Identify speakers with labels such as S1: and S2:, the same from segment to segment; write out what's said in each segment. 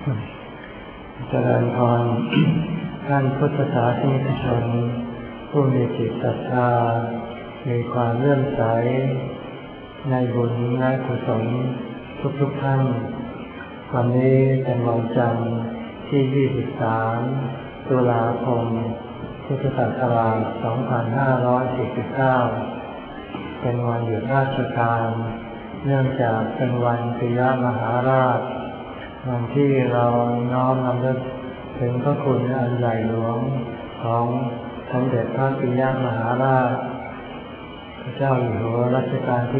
S1: เจริญพร ท่านพุทธศาสนิกชนผู้มีจิตศรัทธามีความเลื่อมใสในบุญและกุศลทุกท่านวันนี้เป็นวันจันทร์ที่ 23 ตุลาคม พุทธศักราช 2549 เป็นวันหยุดราชการเนื่องจากเป็นวันปิยมหาราชวันที่เราน้อมรำลึกถึงพระคุณอันใหญ่หลวงของสมเด็จพระปิยมหาราชพระเจ้าอยู่หัวรัชกาลที่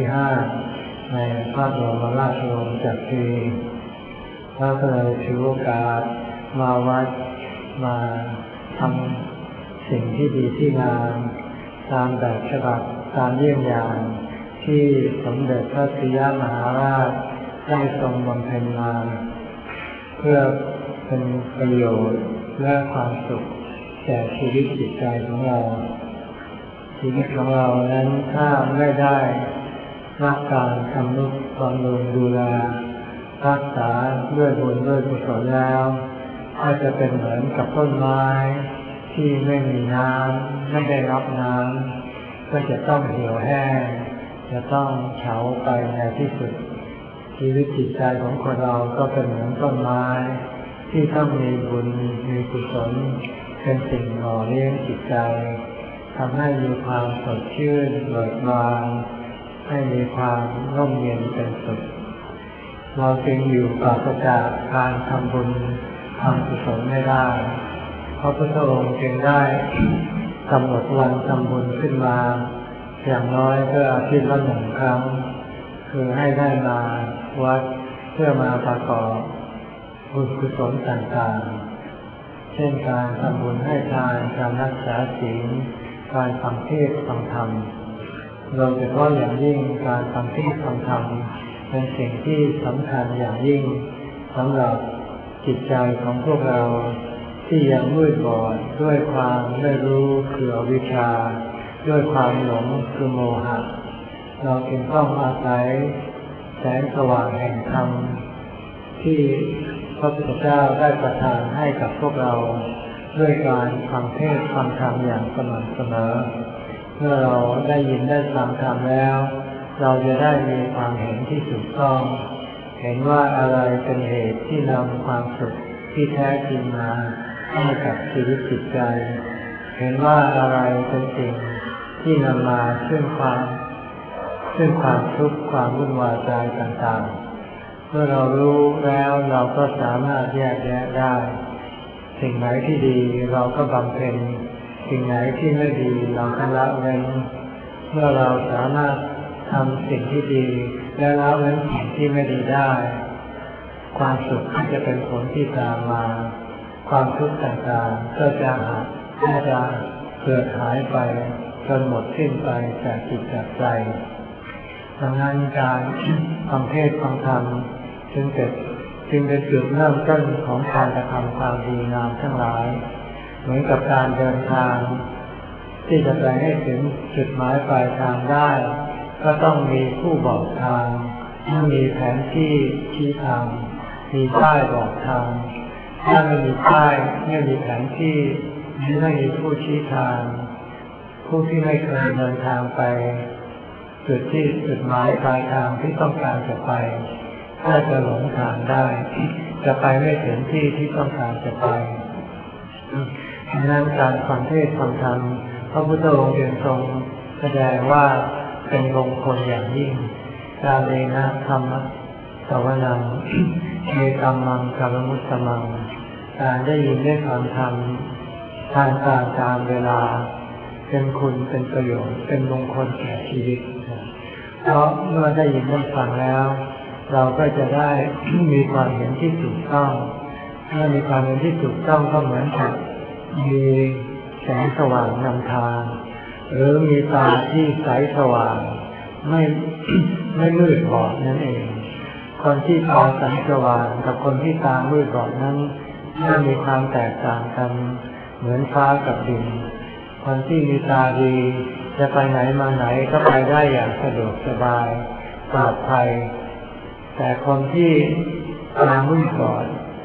S1: 5ในพระบรมราชวงศ์จักรีพระก็เลยถือโอกาสมาวัดมาทำสิ่งที่ดีที่งามตามแบบฉบับตามเยี่ยงอย่างที่สมเด็จพระปิยมหาราชได้ทรงบำเพ็ญมาเพื่อเป็นประโยชน์และความสุขแก่ชีวิตจิตใจของเราชีวิตของเรานั้นถ้าไม่ได้รับการทำนุบำรุงดูแลรักษาด้วยบุญด้วยกุศลแล้วก็จะเป็นเหมือนกับต้นไม้ที่ไม่มีน้ำไม่ได้รับน้ำก็จะต้องเหี่ยวแห้งจะต้องเฉาไปในที่สุดชีวิตจิตใจของคนเราก็เป็นเหมือนต้นไม้ที่ต้องมีบุญมีกุศลเป็นสิ่งหล่อเลี้ยงจิตใจทำให้มีความสดชื่นเบิกบานให้มีความร่มเย็นเป็นสุขเราจึงอยู่ปราศจากการทำบุญทำกุศลไม่ได้เพราะพระองค์จึงได้กำหนดวันทำบุญขึ้นมาอย่างน้อยก็อาทิตย์ละ1 ครั้งคือให้ได้มาวัดเพื่อมาประกอบบุญกุศลต่างๆเช่นการทำบุญให้ทานการรักษาศีลการฟังเทศน์ฟังธรรมโดยเฉพาะอย่างยิ่งการฟังเทศน์ฟังธรรมเป็นสิ่งที่สำคัญอย่างยิ่งสำหรับจิตใจของพวกเราที่ยังมืดบอดด้วยความไม่รู้คืออวิชชาด้วยความหลงคือโมหะเราจึงต้องอาศัยแสงสว่างแห่งธรรมที่พระพุทธเจ้าได้ประทานให้กับพวกเราด้วยการฟังเทศน์ฟังธรรมอย่างสม่ำเสมอเมื่อเราได้ยินได้ฟังธรรมแล้วเราจะได้มีความเห็นที่ถูกต้องเห็นว่าอะไรเป็นเหตุที่นำความสุขที่แท้จริงมาให้กับชีวิตจิตใจเห็นว่าอะไรเป็นสิ่งที่นำมาซึ่งความทุกข์ความวุ่นวายใจต่างๆเมื่อเรารู้แล้วเราก็สามารถแยกแยะได้สิ่งไหนที่ดีเราก็บำเพ็ญสิ่งไหนที่ไม่ดีเราก็ละเว้นเมื่อเราสามารถทำสิ่งที่ดีและละเว้นสิ่งที่ไม่ดีได้ความสุขที่จะเป็นผลที่ตามมาความทุกข์ต่างๆก็จะเกิดหายไปจนหมดสิ้นไปจากจิตจากใจดังนั้นการฟังเทศน์ฟังธรรมจึงเป็นจุดเริ่มต้นของการกระทำความดีงามทั้งหลายเหมือนกับการเดินทางที่จะไปให้ถึงจุดหมายปลายทางได้ก็ต้องมีผู้บอกทางมีแผนที่ชี้ทางมีป้ายบอกทางถ้าไม่มีป้ายไม่มีแผนที่ไม่มีผู้ชี้ทางผู้ที่ไม่เคยเดินทางไปจุดหมายปลายทางที่ต้องการจะไปถ้าจะหลงทางได้จะไปไม่ถึงที่ต้องการจะไปดังนั้นการฟังเทศน์ฟังธรรมพระพุทธองค์ทรงแสดงว่าเป็นมงคลอย่างยิ่งกาเลนะธรรมะสวนังเมตัมมังกัลมุตตมังการได้ยินได้ฟังธรรมทางการตามเวลาเป็นคุณเป็นประโยชน์เป็นมงคลแก่ชีวิตเพราะเมื่อได้ยินได้ฟังแล้วเราก็จะได้มีความเห็นที่ถูกต้องเมื่อมีความเห็นที่ถูกต้องก็เหมือนกับมีแสงสว่างนำทางหรือมีตาที่ใสสว่างไม่มืดบอดนั่นเองคนที่ตาใสสว่างกับคนที่ตามืดบอดนั้นไม่มีความแตกต่างกันเหมือนฟ้ากับดินคนที่มีตาดีจะไปไหนมาไหนก็ไปได้อย่างสะดวกสบายปลอดภัยแต่คนที่ตามืดบอด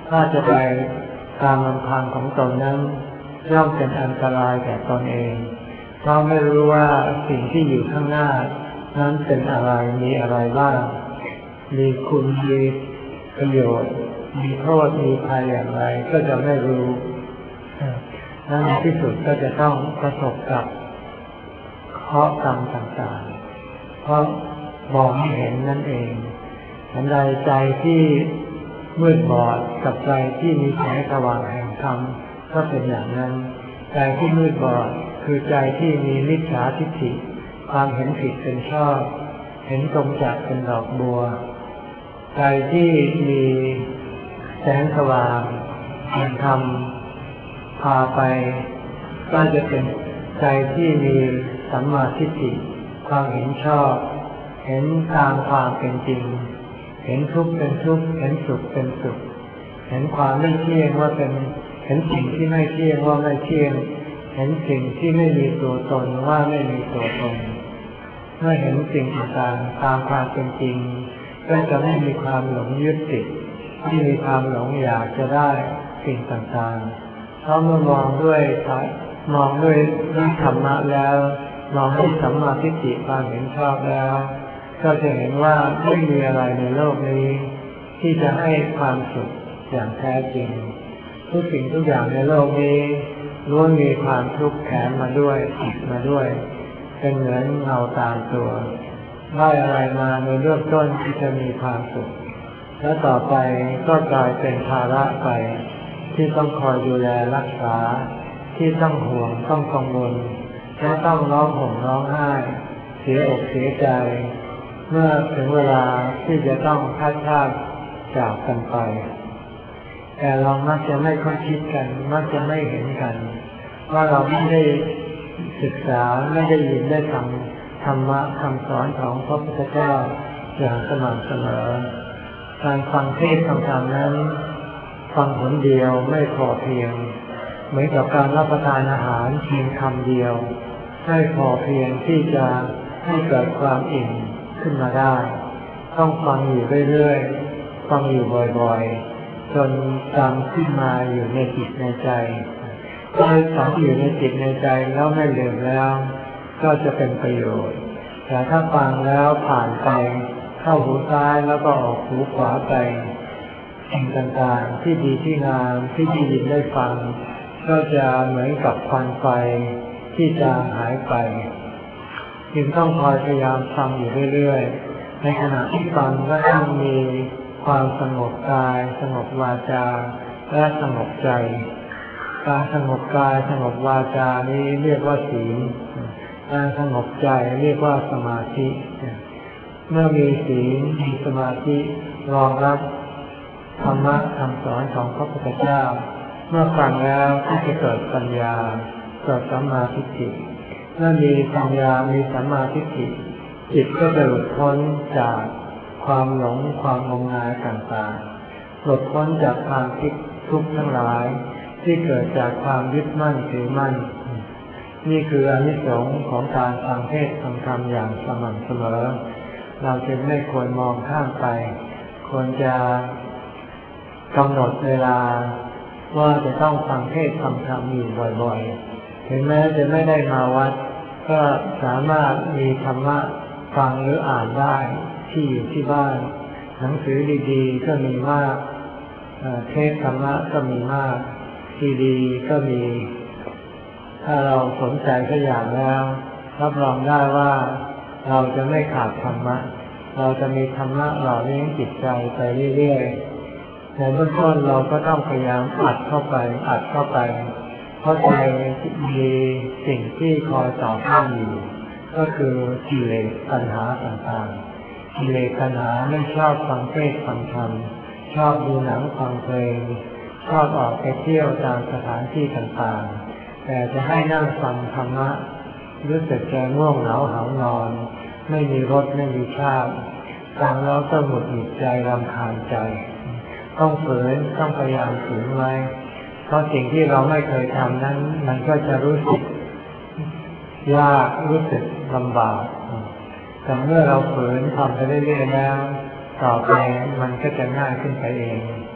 S1: ถ้าจะไปตามลำพังของตนนั้นย่อมเป็นอันตรายแก่ตนเองเพราะไม่รู้ว่าสิ่งที่อยู่ข้างหน้านั้นเป็นอะไรมีอะไรบ้างมีคุณมีประโยชน์มีโทษมีภัยอย่างไรก็จะไม่รู้นั้นในที่สุดก็จะต้องประสบกับเคราะห์กรรมต่างๆเพราะมองไม่เห็นนั่นเองอันใดใจที่มืดบอดกับใจที่มีแสงสว่างแห่งธรรมก็เป็นอย่างนั้นใจที่มืดบอดคือใจที่มีมิจฉาทิฏฐิความเห็นผิดเป็นชอบเห็นกงจักรเป็นดอกบัวใจที่มีแสงสว่างแห่งธรรมพาไปก็จะเป็นใจที่มีสัมมาทิฏฐิความเห็นชอบเห็นตามความเป็นจริงเห็นทุกข์เป็นทุกข์เห็นสุขเป็นสุขเห็นความไม่เที่ยงว่าเป็นเห็นสิ่งที่ไม่เที่ยงว่าไม่เที่ยงเห็นสิ่งที่ไม่มีตัวตนว่าไม่มีตัวตนเมื่อเห็นสิ่งต่างๆตามความเป็นจริงก็จะไม่มีความหลงยึดติดไม่มีความหลงอยากจะได้สิ่งต่างๆเพราะเมื่อมองด้วยธรรมะแล้วมองด้วยสัมมาทิฏฐิความเห็นชอบแล้วก็จะเห็นว่าไม่มีอะไรในโลกนี้ที่จะให้ความสุขอย่างแท้จริงทุกสิ่งทุกอย่างในโลกนี้ล้วนมีความทุกข์แถมมาด้วยติดมาด้วยเป็นเหมือนเงาตามตัวได้อะไรมาในเริ่มต้นที่จะมีความสุขแล้วต่อไปก็กลายเป็นภาระไปที่ต้องคอยดูแลรักษาที่ต้องห่วงต้องกังวลและต้องร้องห่มร้องไห้เสียอกเสียใจเมื่อถึงเวลาที่จะต้องพัดพรากจากกันไปแต่เรามักจะไม่ค่อยคิดกันมักจะไม่เห็นกันว่าเราไม่ได้ศึกษาไม่ได้ยินได้ฟังธรรมะคำสอนของพระพุทธเจ้าอย่างสม่ำเสมอการฟังเทศน์ฟังธรรมนั้นฟังหนเดียวไม่พอเพียงเหมือนกับการรับประทานอาหารเพียงคำเดียวไม่พอเพียงที่จะให้เกิดความอิ่มขึ้นมาได้ต้องฟังอยู่เรื่อยๆฟังอยู่บ่อยๆจนจำขึ้นมาอยู่ในจิตในใจเมื่อฝังอยู่ในจิตในใจแล้วไม่ลืมแล้วก็จะเป็นประโยชน์แต่ถ้าฟังแล้วผ่านไปเข้าหูซ้ายแล้วก็ออกหูขวาไปสิ่งต่างๆที่ดีที่งามที่ได้ยินได้ฟังก็จะเหมือนกับควันไฟที่จางหายไปจึงต้องคอยพยายามฟังอยู่เรื่อยๆในขณะที่ฟังก็ต้องมีความสงบกายสงบวาจาและสงบใจการสงบกายสงบวาจานี้เรียกว่าศีลการสงบใจเรียกว่าสมาธิเมื่อมีศีลมีสมาธิรองรับธรรมะคำสอนของพระพุทธเจ้าเมื่อฟังแล้วก็จะเกิดปัญญาเกิดสัมมาทิฏฐิเมื่อมีปัญญามีสัมมาทิฏฐิจิตก็จะหลุดพ้นจากความหลงความงมงายต่างๆหลุดพ้นจากความทุกข์ทั้งหลายที่เกิดจากความยึดมั่นถือมั่นนี่คืออานิสงส์ของการฟังเทศน์ฟังธรรมอย่างสม่ำเสมอเราจึงไม่ควรมองข้ามไปควรจะกำหนดเวลาว่าจะต้องฟังเทศน์ฟังธรรมอยู่บ่อยๆถึงแม้จะไม่ได้มาวัดก็สามารถมีธรรมะฟังหรืออ่านได้ที่อยู่ที่บ้านหนังสือดีๆก็มีมากเทศธรรมะก็มีมากซีดีก็มีถ้าเราสนใจสักอย่างแล้วรับรองได้ว่าเราจะไม่ขาดธรรมะเราจะมีธรรมะหล่อเลี้ยงจิตใจไปเรื่อยๆในเบื้องต้นเราก็ต้องพยายามอัดเข้าไปเพราะใจมีสิ่งที่คอยต่อต้านอยู่ก็คือกิเลสตัณหาต่างๆกิเลสตัณหาไม่ชอบฟังเทศน์ฟังธรรมชอบดูหนังฟังเพลงชอบออกไปเที่ยวตามสถานที่ต่างๆแต่จะให้นั่งฟังธรรมะรู้สึกใจง่วงเหงาหานอนไม่มีรสไม่มีชาติฟังแล้วก็หงุดหงิดใจรำคาญใจต้องฝืนต้องพยายามฝืนไว้เพราะสิ่งที่เราไม่เคยทำนั้นมันก็จะรู้สึกยากรู้สึกลำบากแต่เมื่อเราฝืนทำไปเรื่อยๆแล้วต่อไปมันก็จะง่ายขึ้นไปเอง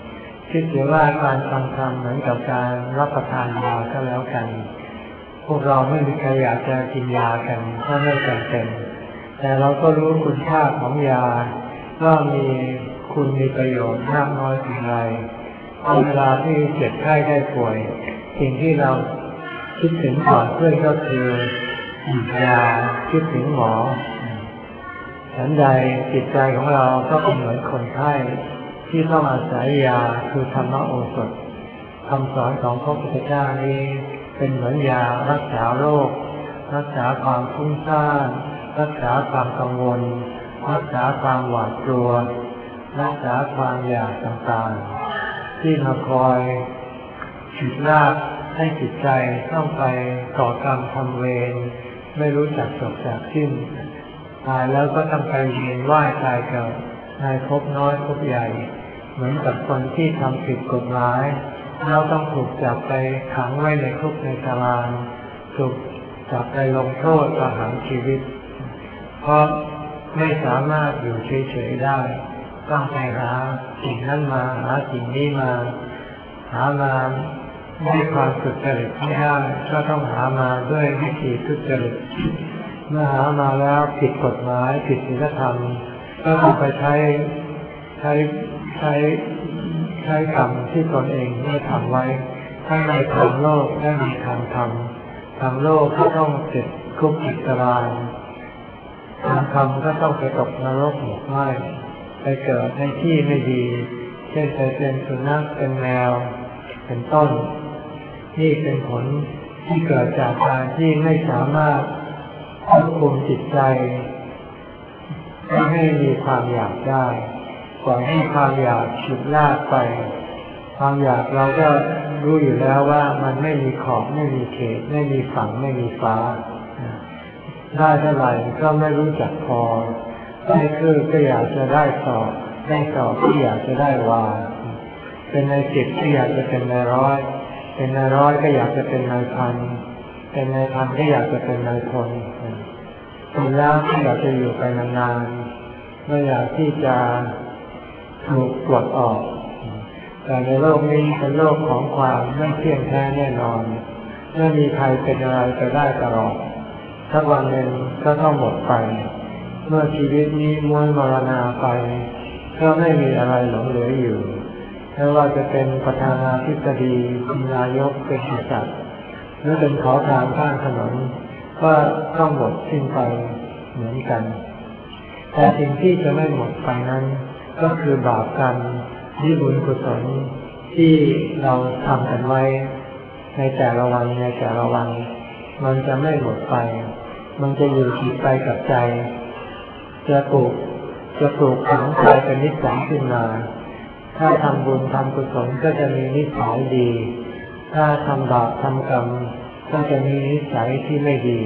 S1: คิดเสียว่าการฟังธรรมเหมือนกับการรับประทานยาก็แล้วกันพวกเราไม่มีใครอยากจะกินยากันถ้าไม่จำเป็นแต่เราก็รู้คุณค่าของยาว่ามีคุณมีประโยชน์มากน้อยเพียงไรเวลาที่เจ็บไข้ได้ป่วยสิ่งที่เราคิดถึงก่อนเพื่อนก็คือหยิบยาคิดถึงหมอฉันใดจิตใจของเราก็เป็นเหมือนคนไข้ที่ต้องอาศัยยาคือธรรมโอสถคำสอนของพระพุทธเจ้านี้เป็นเหมือนยารักษาโรครักษาความฟุ้งซ่านรักษาความกังวลรักษาความหวาดกลัวรักษาความอยากต่างๆที่มาคอยฉุดลากให้จิตใจต้องไปก่อกรรมทำเวรไม่รู้จักจบจากสิ้นตายแล้วก็ต้องไปเวียนว่ายตายเกิดในภพน้อยภพใหญ่เหมือนกับคนที่ทำผิดกฎหมายแล้วต้องถูกจับไปขังไว้ในคุกในตารางถูกจับไปลงโทษประหารชีวิตเพราะไม่สามารถอยู่เฉยๆได้ต้องไปหาสิ่งนั้นมาหาสิ่งนี้มาหามาด้วยความสุจริตไม่ได้ก็ต้องหามาด้วยวิธีทุจริตเมื่อหามาแล้วผิดกฎหมายผิดศีลธรรมก็ต้องไปใช้กรรมที่ตนเองได้ทำไว้ทั้งในทางโลกและในทางธรรมทางโลกก็ต้องติดคุกติดตารางทางธรรมก็ต้องไปตกนรกหมกไหม้ไปเกิดในที่ไม่ดีเช่นไปเป็นสุนัขเป็นแมวเป็นต้นนี่เป็นผลที่เกิดจากการที่ไม่สามารถควบคุมจิตใจไม่ให้มีความอยากได้ปล่อยให้ความอยากฉุดลากไปความอยากเราก็รู้อยู่แล้วว่ามันไม่มีขอบไม่มีเขตไม่มีฝั่งไม่มีฟ้าได้เท่าไหร่ก็ไม่รู้จักพอได้คือก็อยากจะได้สอบก็อยากจะได้วาเป็นใน10ก็อยากจะเป็นใน100เป็นใน100ก็อยากจะเป็นใน1,000เป็นใน1,000ก็อยากจะเป็นในพลเป็นแล้วก็อยากจะอยู่ไปนานๆไม่อยากที่จะถูกปลดออกแต่ในโลกนี้เป็นโลกของความไม่เที่ยงแท้แน่นอนไม่มีใครเป็นอะไรไปได้ตลอดสักวันหนึ่งก็ต้องหมดไปเมื่อชีวิตนี้ม้วนมรณาไปก็ไม่มีอะไรหลงเหลืออยู่ไม่ว่าจะเป็นประธานาธิบดีนายกเป็นกษัตริย์หรือเป็นขอทานข้างถนนก็ต้องหมดสิ้นไปเหมือนกันแต่สิ่งที่จะไม่หมดไปนั้นก็คือบาปกรรมที่บุญกุศลที่เราทำกันไว้ในแต่ละวันมันจะไม่หมดไปมันจะอยู่ติดไปกับใจจะปลูกฝังใจเป็นนิสัยขึ้นมาถ้าทำบุญทำกุศลก็จะมีนิสัยดีถ้าทำบาปทำกรรมก็จะมีนิสัยที่ไม่ดี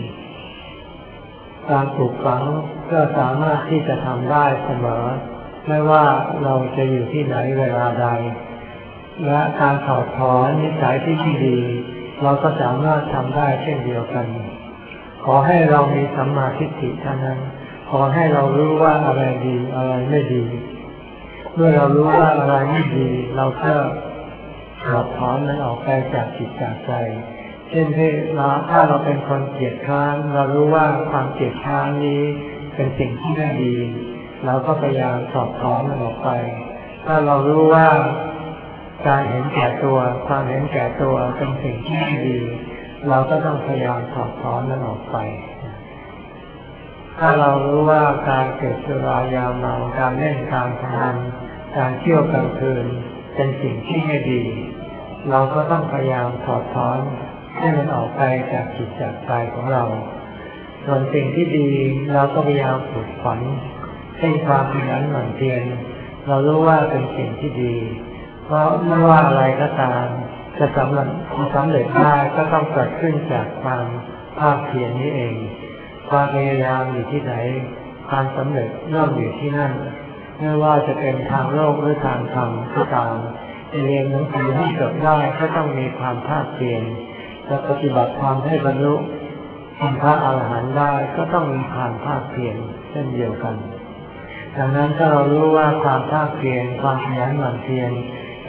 S1: การปลูกฝังก็สามารถที่จะทำได้เสมอไม่ว่าเราจะอยู่ที่ไหนเวลาใดและการถอดถอนนิสัยที่ไม่ดีเราก็สามารถทำได้เช่นเดียวกันขอให้เรามีสัมมาทิฏฐิเท่านั้นขอให้เรารู้ว่าอะไรดีอะไรไม่ดีเมื่อเรารู้ว่าอะไรไม่ดีเราก็ถอดถอนมันออกไปจากจิตจากใจเช่นถ้าเราเป็นคนเกลียดค้านเรารู้ว่าความเกลียดค้านนี้เป็นสิ่งที่ไม่ดีเราก็พยายามถอดถอนมันออกไปถ้าเรารู้ว่าการเห็นแก่ตัวความเห็นแก่ตัวเป็นสิ่งที่ไม่ดีเราก็ต้องพยายามถอดถอนมันออกไปถ้าเรารู้ว่าการเสพสุรายาเมาการเล่นการพนันการเที่ยวกลางคืนเป็นสิ่งที่ไม่ดีเราก็ต้องพยายามถอดถอนให้มันออกไปจากจิตจากใจของเราส่วนสิ่งที่ดีเราก็พยายามฝึกฝนให้ความขยันหมั่นเพียรเรารู้ว่าเป็นสิ่งที่ดีเพราะไม่ว่าอะไรก็ตามจะสำเร็จได้ก็ต้องเกิดขึ้นจากความภาคเพียรนี้เองความพยายามอยู่ที่ไหนความสำเร็จย่อมอยู่ที่นั่นไม่ว่าจะเป็นทางโลกหรือทางธรรมก็ตามเรียนหนังสือให้จบได้ก็ต้องมีความภาคเพียรจะปฏิบัติธรรมให้บรรลุเป็นพระอรหันต์ได้ก็ต้องมีความภาคเพียรเช่นเดียวกันดังนั้นถ้าเรารู้ว่าความภาคเพียรความขยันหมั่นเพียรเ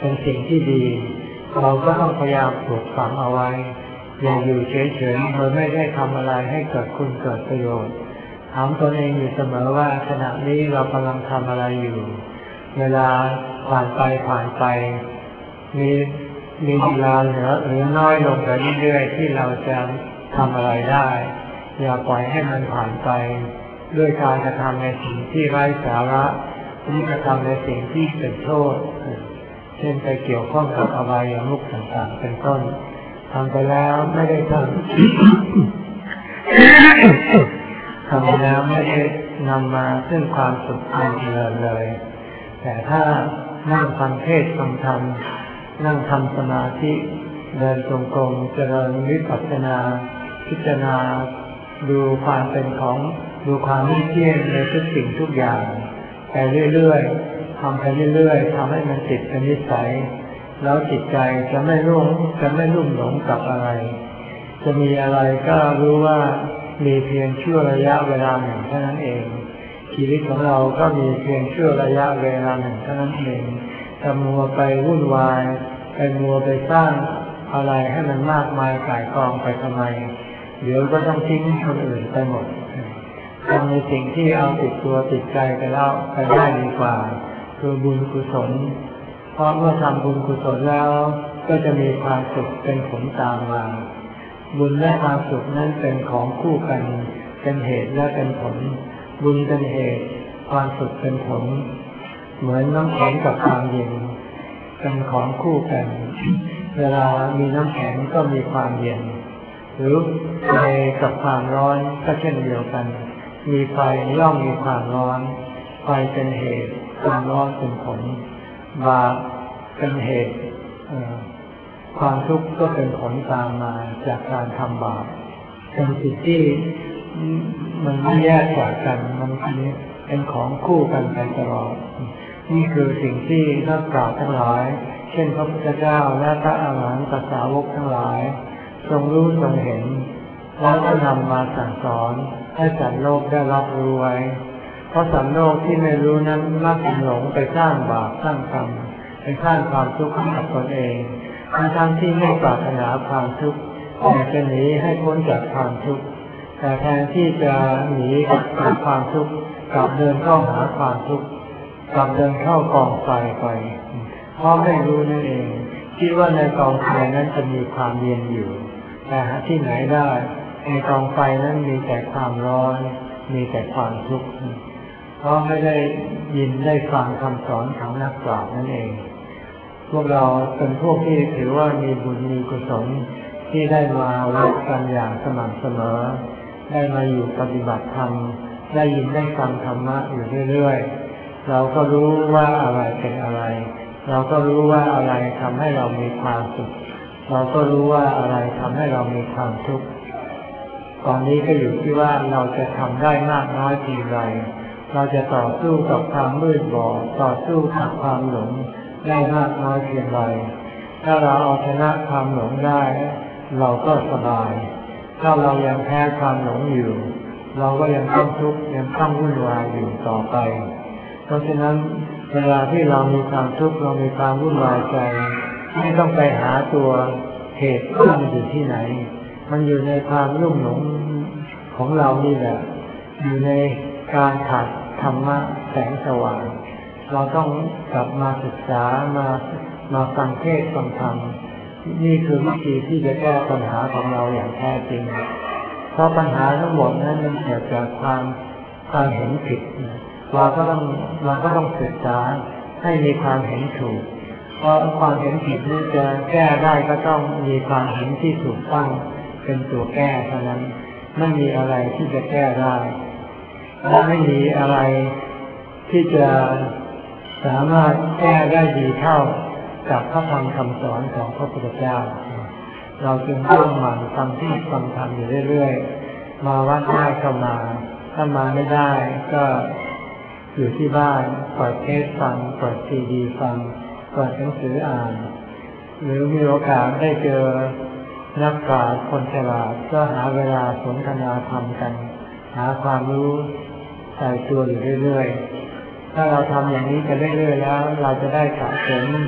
S1: เป็นสิ่งที่ดีเราก็ต้องพยายามปลูกฝังเอาไว้อย่าอยู่เฉยๆโดยไม่ได้ทำอะไรให้เกิดคุณเกิดประโยชน์ถามตนเองอยู่เสมอว่าขณะนี้เรากำลังทำอะไรอยู่เวลาผ่านไปมีเวลาเหลือน้อยลงไปเรื่อยๆที่เราจะทำอะไรได้อย่าปล่อยให้มันผ่านไปด้วยการกระทำในสิ่งที่ไร้สาระหรือกระทำในสิ่งที่เป็นโทษเช่นไปเกี่ยวข้องกับอบายามุขต่างๆเป็นต้นทำไปแล้วไม่ได้ทำไปแล้วไม่ได้นำมาซึ่งความสุขความเจริญเลยแต่ถ้านั่งฟังเทศน์ฟังธรรมนั่งทำสมาธิเดินจงกรมเจริญวิปัสสนาพิจารณาดูความเป็นของดูความไม่เที่ยงในทุกสิ่งทุกอย่างไปเรื่อยๆทำไปเรื่อยๆทำให้มันติดเป็นนิสัยแล้วจิตใจจะไม่ลุ่มหลงกับอะไรจะมีอะไรก็รู้ว่ามีเพียงชั่วระยะเวลาหนึ่งเท่านั้นเองชีวิตของเราก็มีเพียงชั่วระยะเวลาหนึ่งเท่านั้นเองจะมัวไปวุ่นวายไปมัวไปสร้างอะไรให้มันมากมายก่ายกองไปทำไมเดี๋ยวก็ต้องทิ้งคนอื่นไปหมดทำในสิ่งที่เอาติดตัวติดใจไปแล้วไปได้ดีกว่าคือบุญกุศลเพราะเมื่อทำบุญกุศลแล้วก็จะมีความสุขเป็นผลตามมาบุญและความสุขนั้นเป็นของคู่กันเป็นเหตุและเป็นผลบุญเป็นเหตุความสุขเป็นผลเหมือนน้ำแข็งกับความเย็นเป็นของคู่กันเวลามีน้ำแข็งก็มีความเย็นหรือไฟกับความร้อนก็เช่นเดียวกันมีไฟย่อมมีความร้อนไฟเป็นเหตุความร้อนเป็นผลบาปเป็นเหตุความทุกข์ก็เป็นผลตามมาจากการทำบาปเป็นสิ่งที่มันไม่แยกจากกันมันเป็นของคู่กันไปตลอดนี่คือสิ่งที่นักปราชญ์ทั้งหลายเช่นพระพุทธเจ้าและพระอรหันตสาวกทั้งหลายทรงรู้ทรงเห็นแล้วก็นำมาสั่งสอนให้สัตว์โลกได้รับรู้ไว้เพราะสัตว์โลกที่ไม่รู้นั้นมักหลงไปสร้างบาปสร้างกรรมไปสร้างความทุกข์ให้กับตนเองทั้งที่ไม่ปรารถนาความทุกข์แต่จะหนีให้พ้นจากความทุกข์แต่แทนที่จะหนีจากความทุกข์กลับเดินเข้าหาความทุกข์กลับเดินเข้ากองไฟไปเพราะไม่รู้นั่นเองคิดว่าในกองไฟนั้นจะมีความเย็นอยู่แต่หาที่ไหนได้ในกองไฟนั้นมีแต่ความร้อนมีแต่ความทุกข์เพราะไม่ได้ยินได้ฟังคำสอนของนักปราชญ์นั่นเองพวกเราเป็นพวกที่ถือว่ามีบุญมีกุศลที่ได้มาวัดกันอย่างสม่ำเสมอได้มาอยู่ปฏิบัติธรรมได้ยินได้ฟังธรรมะอยู่เรื่อยๆเราก็รู้ว่าอะไรเป็นอะไรเราก็รู้ว่าอะไรทำให้เรามีความสุขเราก็รู้ว่าอะไรทำให้เรามีความทุกข์ตอนนี้ก็อยู่ที่ว่าเราจะทำได้มากน้อยเพียงไรเราจะต่อสู้กับความมืดบอดต่อสู้กับความหลงได้มากน้อยเพียงไรถ้าเราเอาชนะความหลงได้เราก็สบายถ้าเรายังแพ้ความหลงอยู่เราก็ยังต้องทุกข์ยังต้องวุ่นวายอยู่ต่อไปเพราะฉะนั้นเวลาที่เรามีความทุกข์เรามีความวุ่นวายใจไม่ต้องไปหาตัวเหตุที่มันอยู่ที่ไหนมันอยู่ในความลุ่มหลงของเรานี่แหละอยู่ในการขาดธรรมะแสงสว่างเราต้องกลับมาศึกษามาฟังเทศน์ฟังธรรมนี่คือวิธีที่จะแก้ปัญหาของเราอย่างแท้จริงเพราะปัญหาทั้งหมดนั้นมันเกิดจากความเห็นผิดเราก็ต้องศึกษาให้มีความเห็นถูกเพราะความเห็นผิดนี้จะแก้ได้ก็ต้องมีความเห็นที่ถูกต้องเป็นตัวแก้เท่านั้นไม่มีอะไรที่จะแก้ได้และไม่มีอะไรที่จะสามารถแก้ได้ดีเท่ากับพระธรรมคำสอนของพระพุทธเจ้าเราจึงต้องหมั่นฟังที่ฟังธรรมอยู่เรื่อยๆมาวัดได้ก็มาถ้ามาไม่ได้ก็อยู่ที่บ้านเปิดเทปฟังเปิดซีดีฟังเปิดหนังสืออ่านหรือมีโอกาสได้เจอนักปราชญ์คนฉลาดก็หาเวลาสนทนาธรรมกันหาความรู้ใส่ตัวอยู่เรื่อยๆถ้าเราทำอย่างนี้ไปเรื่อยๆแล้วเราจะได้สะสม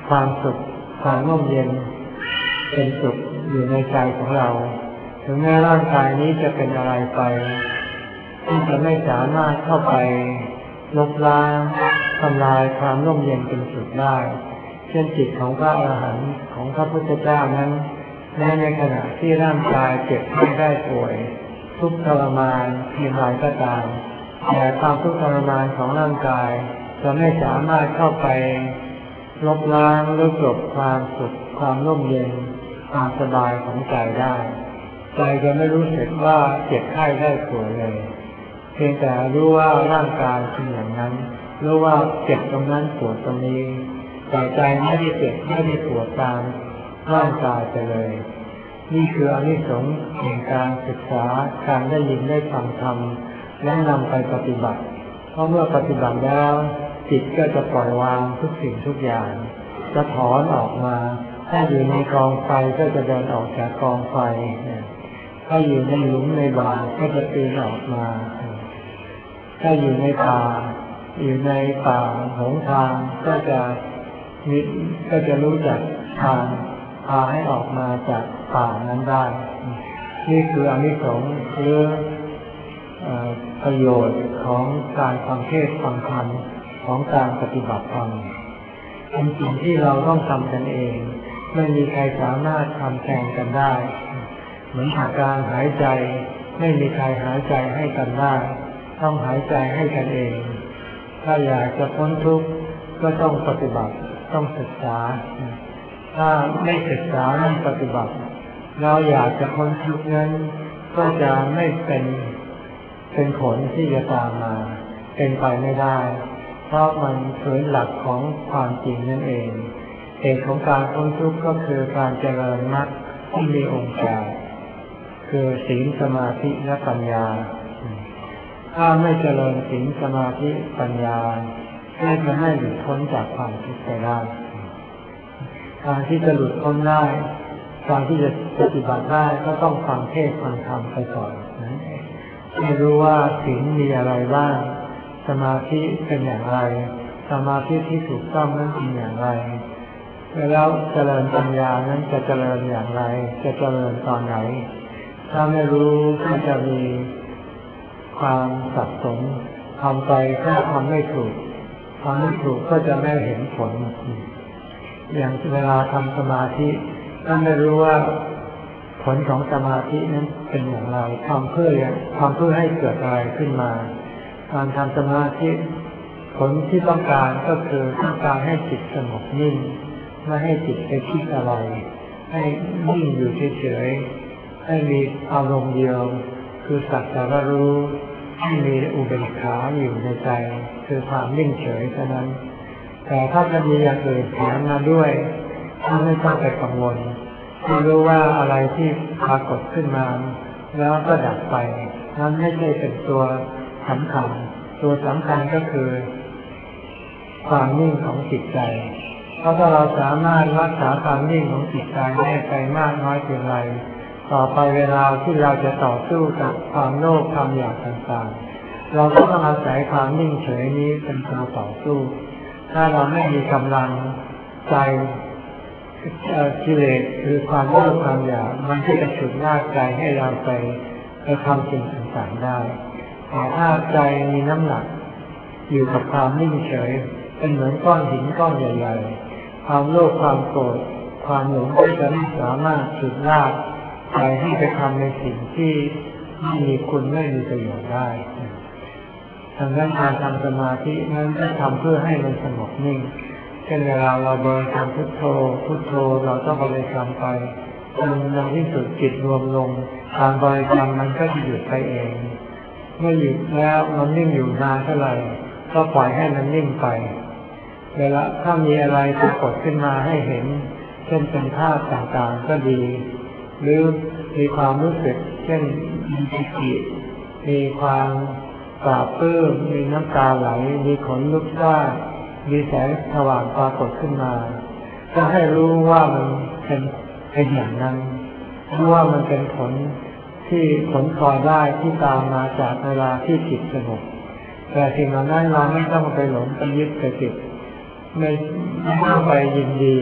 S1: ความสุขความร่มเย็นเป็นสุขอยู่ในใจของเราถึงแม้ร่างกายนี้จะเป็นอะไรไปที่จะไม่สามารถเข้าไปลบล้างทำลายความร่มเย็นเป็นสุขได้เช่นจิตของพระอรหันต์ของพระพุทธเจ้านั้นแม้ในขณะที่ร่างกายเจ็บไข้ได้ป่วยทุกข์ทรมานเพียงไรก็ตามแต่ความทุกข์ทรมานของร่างกายจะไม่สามารถเข้าไปลบล้างหรือกลบความสุขความร่มเย็นความสบายของใจได้ใจจะไม่รู้สึกว่าเจ็บไข้ได้ป่วยเลยเพียงแต่รู้ว่าร่างกายเป็นอย่างนั้นรู้ว่าเจ็บตรงนั้นปวดตรงนี้แต่ใจไม่ได้เจ็บไม่ได้ปวดตามร่างกายไปเลยนี่คืออานิสงส์แห่งการศึกษาการได้ยินได้ฟังธรรมและนำไปปฏิบัติเพราะเมื่อปฏิบัติแล้วจิตก็จะปล่อยวางทุกสิ่งทุกอย่างจะถอนออกมาถ้าอยู่ในกองไฟก็จะเดินออกจากกองไฟถ้าอยู่ในหลุมในบ่าก็จะปีนออกมาถ้าอยู่ในป่าอยู่ในป่าหนทางก็จะรู้จักทางพาให้ออกมาจากป่านั้นได้นี่คืออานิสงส์หรือประโยชน์ของการฟังเทศน์ฟังธรรมของการปฏิบัติธรรมเป็นสิ่งที่เราต้องทำกันเองไม่มีใครสามารถทำแทนกันได้เหมือนการหายใจไม่มีใครหายใจให้กันได้ต้องหายใจให้กันเองถ้าอยากจะพ้นทุกข์ก็ต้องปฏิบัติต้องศึกษาถ้าไม่ศึกษาไม่ปฏิบัติเราอยากจะพ้นทุกข์นั้นก็จะไม่เป็นผลที่จะตามมาเป็นไปไม่ได้เพราะมันฝืนหลักของความจริงนั่นเองเหตุของการพ้นทุกข์ก็คือการเจริญมรรคที่มีองค์แปดคือศีลสมาธิและปัญญาถ้าไม่เจริญศีลสมาธิปัญญาก็จะไม่หลุดพ้นจากความทุกข์ไปได้การที่จะหลุดพ้นได้การที่จะปฏิบัติได้ก็ต้องฟังเทศน์ฟังธรรมไปก่อนให้รู้ว่าศีลมีอะไรบ้างสมาธิเป็นอย่างไรสมาธิที่ถูกต้องนั้นเป็นอย่างไรแล้วเจริญปัญญานั้นจะเจริญอย่างไรจะเจริญตอนไหนถ้าไม่รู้ก็จะมีความสับสนทำไปถ้าทำไม่ถูกก็จะไม่เห็นผลอย่างเวลาทำสมาธิถ้าไม่รู้ว่าผลของสมาธินั้นเป็นอย่างไรทำเพื่อให้เกิดอะไรขึ้นมาการทำสมาธิผลที่ต้องการก็คือต้องการให้จิตสงบนิ่งไม่ให้จิตไปคิดอะไรให้นิ่งอยู่เฉยๆให้มีอารมณ์เดียวคือสักแต่ว่ารู้ให้มีอุเบกขาอยู่ในใจคือความนิ่งเฉยเท่านั้นแต่ถ้าจะมีอย่างอื่นแถมมาด้วยไม่ต้องไปกังวลที่รู้ว่าอะไรที่ปรากฏขึ้นมาแล้วก็ดับไปนั้นไม่ใช่เป็นตัวสำคัญตัวสำคัญก็คือความนิ่งของจิตใจเพราะถ้าเราสามารถรักษาความนิ่งของจิตใจได้ไปมากน้อยเพียงไรต่อไปเวลาที่เราจะต่อสู้กับความโลภความอยากต่างๆเราก็ต้องอาศัยความนิ่งเฉยนี้เป็นตัวต่อสู้ถ้าเราไม่มีกำลังใจกิเลสคือความโลภความอยากมันที่จะฉุดลากใจให้เราไปทำสิ่งต่างๆได้แต่ถ้าใจมีน้ำหนักอยู่กับความนิ่งเฉยเป็นเหมือนก้อนหินก้อนใหญ่ๆความโลภความโกรธความหลงก็จะไม่สามารถฉุดลากใจให้ไปทำในสิ่งที่ไม่มีคุณไม่มีประโยชน์ได้ดังนั้นการทำสมาธินั้นจะทำเพื่อให้มันสงบนิ่งเช่นเวลาเราบริกรรมพุทโธเราต้องบริกรรมไปจนในที่สุดจิตรวมลงการบริกรรมมันก็จะหยุดไปเองเมื่อหยุดแล้วมันนิ่งอยู่นานเท่าไหร่ก็ปล่อยให้มันนิ่งไปเวลาถ้ามีอะไรปรากฏขึ้นมาให้เห็นเช่นเป็นภาพต่างๆก็ดีหรือมีความรู้สึกเช่นมีปิติมีความปราบปลื้มมีน้ำตาไหลมีขนลุกซ่ามีแสงสว่างปรากฏขึ้นมาก็ให้รู้ว่ามันเป็นอย่างนั้นรู้ว่ามันเป็นผลที่ผลพลอยได้ที่ตามมาจากเวลาที่จิตสงบแต่สิ่งเหล่านั้นเราไม่ต้องไปหลงไปยึดไปติดไม่ต้องไปยินดี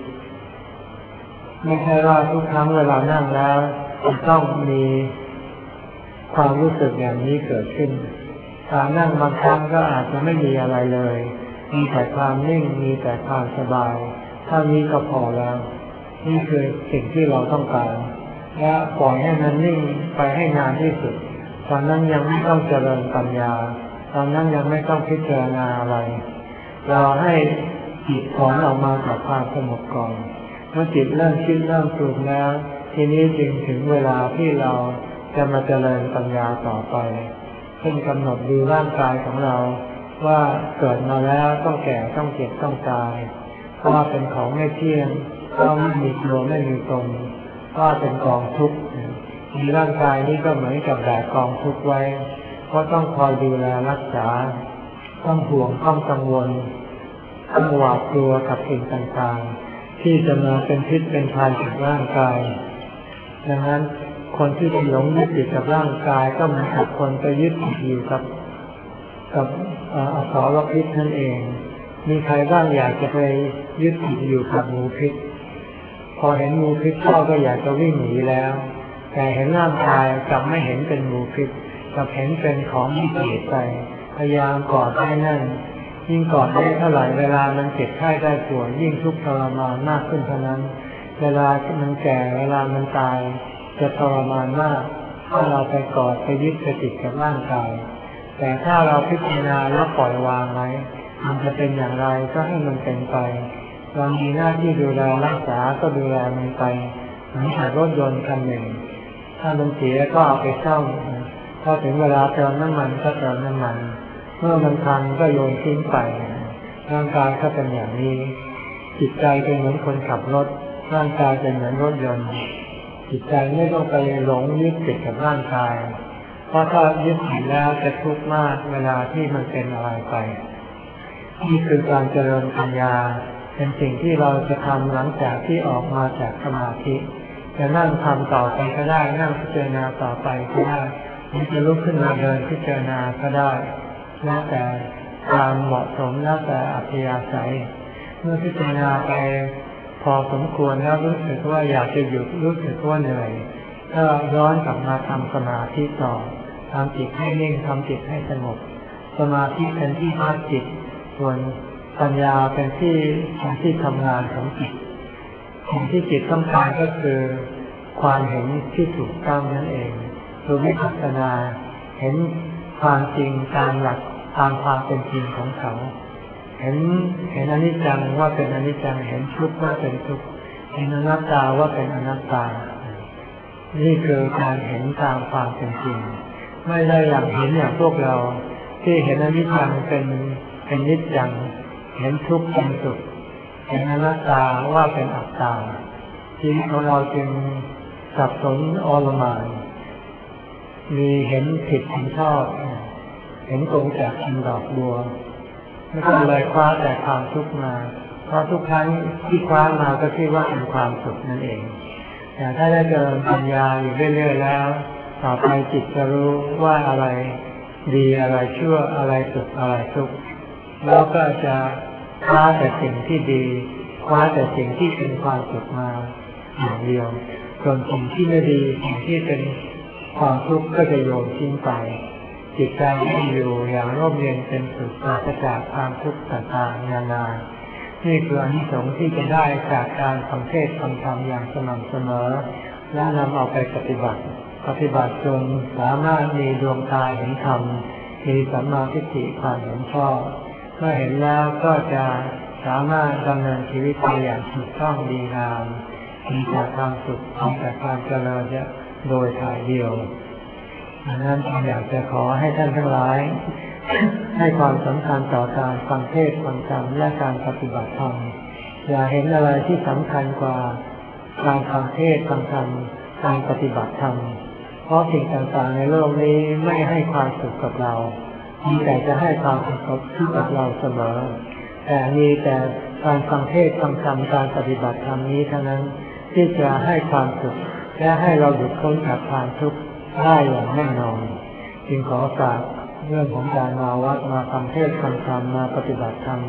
S1: ไม่ใช่ว่าทุกครั้งเวลานั่งแล้วต้องมีความรู้สึกอย่างนี้เกิดขึ้นการนั่งบางครั้งก็อาจจะไม่มีอะไรเลยมีแต่ความนิ่งมีแต่ความสบายเท่านี้ก็พอแล้วนี่คือสิ่งที่เราต้องการและปล่อยให้มันนิ่งไปให้นานที่สุดตอนนั้นยังไม่ต้องเจริญปัญญาตอนนั้นยังไม่ต้องพิจารณาอะไรเราให้จิตถอนออกมาจากความสงบก่อนเมื่อจิตเริ่มคิดเริ่มปรุงแล้วทีนี้จึงถึงเวลาที่เราจะมาเจริญปัญญาต่อไปเช่นกำหนดดูร่างกายของเราว่าเกิดมาแล้วต้องแก่ต้องเจ็บต้องตายเพราะว่าเป็นของไม่เที่ยงเพราะไม่มีตัวไม่มีตนเพราะเป็นกองทุกข์มีร่างกายนี้ก็เหมือนกับแบกกองทุกข์ไว้เพราะต้องคอยดูแลรักษาต้องห่วงต้องกังวลต้องหวาดกลัวกับสิ่งต่างๆที่จะมาเป็นพิษเป็นภัยกับร่างกายดังนั้นคนที่หลงยึดติดกับร่างกายก็เหมือนกับคนไปยึดติดอยู่กับอสรพิษนั่นเองมีใครบ้างอยากจะไปยึดติดอยู่กับงูพิษพอเห็นงูพิษเข้าก็อยากจะวิ่งหนีแล้วแต่เห็นร่างกายกลับไม่เห็นเป็นงูพิษกลับเห็นเป็นของมีเกียรติไปพยายามกอดให้แน่นยิ่งกอดได้เท่าไหร่เวลามันเจ็บไข้ได้ป่วยยิ่งทุกข์ทรมานมากขึ้นเท่านั้นเวลามันแก่เวลามันตายจะทรมานมากถ้าเราไปกอดไปยึดไปติดกับร่างกายแต่ถ้าเราพิจารณาแล้วปล่อยวางไว้มันจะเป็นอย่างไรก็ให้มันเป็นไปเรามีหน้าที่ดูแลรักษาก็ดูแลมันไปเหมือนกับรถยนต์คันหนึ่งถ้ามันเสียก็เอาไปซ่อมพอถึงเวลาเติมน้ำมันก็เติมน้ำมันเมื่อมันพังก็โยนทิ้งไปร่างกายก็เป็นอย่างนี้จิตใจเป็นเหมือนคนขับรถร่างกายเป็นเหมือนรถยนต์จิตใจไม่ต้องไปหลงยึดติดกับร่างกายเพราะถ้ายึดติดแล้วจะทุกข์มากเวลาที่มันเป็นอะไรไปนี่คือการเจริญปัญญาเป็นสิ่งที่เราจะทำหลังจากที่ออกมาจากสมาธิจะนั่งทำต่อไปก็ได้นั่งพิจารณาต่อไปก็ได้หรือจะลุกขึ้นมาเดินพิจารณาก็ได้แล้วแต่ความเหมาะสมแล้วแต่อัธยาศัยเมื่อพิจารณาไปพอสมควรแล้วรู้สึกว่าอยากจะหยุดรู้สึกว่าเหนื่อยก็ย้อนกลับมาทำสมาธิต่อทำจิตให้นิ่งทำจิตให้สงบสมาธิเป็นที่พักจิตส่วนปัญญาเป็นที่ทำงานของจิตสิ่งที่จิตต้องการก็คือความเห็นที่ถูกต้องนั่นเองคือวิปัสสนาเห็นความจริงตามหลักตามความเป็นจริงของเขาเห็นอนิจจังว่าเป็นอนิจจังเห็นทุกข์ว่าเป็นทุกข์เห็นอนัตตาว่าเป็นอนัตตานี่คือการเห็นตามความเป็นจริงไม่ได้อย่างเห็นอย่างพวกเราที่เห็นอนิจจังเป็นนิจจังเห็นทุกข์เป็นสุขเห็นอนัตตาว่าเป็นอัตตาชีวิตของเราจึงสับสนอลหม่านมีเห็นผิดเห็นชอบเห็นกงจากกินดอกบัวไม่ก็เลยคว้าแต่ความทุกข์มาเพราะทุกครั้งที่คว้ามาก็คิดว่าเป็นความสุขนั่นเองแต่ถ้าได้เจริญปัญญาอยู่เรื่อยๆแล้วต่อไปจิตจะรู้ว่าอะไรดีอะไรชั่วอะไรสุขอะไรทุกข์แล้วก็จะคว้าแต่สิ่งที่ดีคว้าแต่สิ่งที่เป็นความสุขมาอย่างเดียวส่วนสิ่งที่ไม่ดีสิ่งที่เป็นความทุกข์ก็จะโยนทิ้งไปจิตใจที่อยู่อย่างร่มเย็นเป็นสุขปราศจากความทุกข์ต่างๆนานานี่คืออานิสงส์ที่จะได้จากการฟังเทศน์ฟังธรรมอย่างสม่ำเสมอและนำเอาไปปฏิบัติจนสามารถมีดวงตาเห็นธรรมมีสัมมาทิฏฐิความเห็นชอบเมื่อเห็นแล้วก็จะสามารถดำเนินชีวิตไปอย่างถูกต้องดีงามมีแต่ความสุขมีแต่ความเจริญโดยถ่ายเดียวดังนั้นอยากจะขอให้ท่านทั้งหลายให้ความสำคัญต่อการฟังเทศน์ฟังธรรมและการปฏิบัติธรรมอย่าเห็นอะไรที่สำคัญกว่าการฟังเทศน์ฟังธรรมการปฏิบัติธรรมเพราะสิ่งต่างๆในโลกนี้ไม่ให้ความสุขกับเรามีแต่จะให้ความสุขกับเราเสมอแต่มีแต่การฟังเทศน์ฟังธรรมการปฏิบัติธรรมนี้เท่านั้นที่จะให้ความสุขและให้เราหลุดพ้นจากความทุกข์ได้อย่างแน่นอนจึงขอฝากเรื่องของการมาวัดมาฟังเทศน์ฟังธรรมมาปฏิบัติธรรม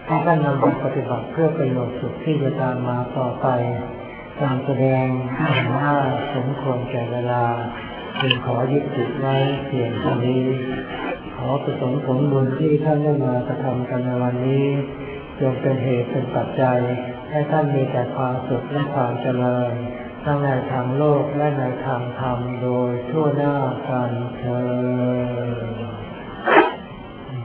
S1: ให้ท่านนำไปปฏิบัติเพื่อประโยชน์สุขที่จะตามมาต่อไปการแสดงเห็นว่าสมควรแก่เวลาจึงขอยุติไว้เพียงเท่านี้ขอประสงค์ผลบุญที่ท่านได้มากระทำกันในวันนี้จงเป็นเหตุเป็นปัจจัยให้ท่านมีแต่ความสุขและความเจริญทั้งในทางโลกและในทางธรรมโดยทั่วหน้ากันเทอญ